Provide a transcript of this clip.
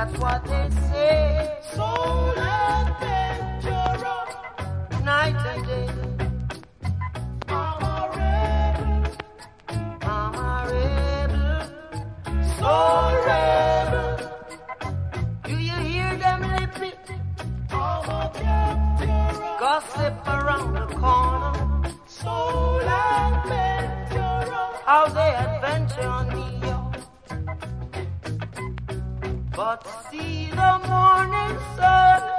That's what they say. Soul adventurer, Night and day. I'm a rebel, I'm a rebel. soul rebel, Do you hear them lippy? I'm a capturer, Gossip around the corner. soul adventurer, How they adventure on me, yo. But see the morning sun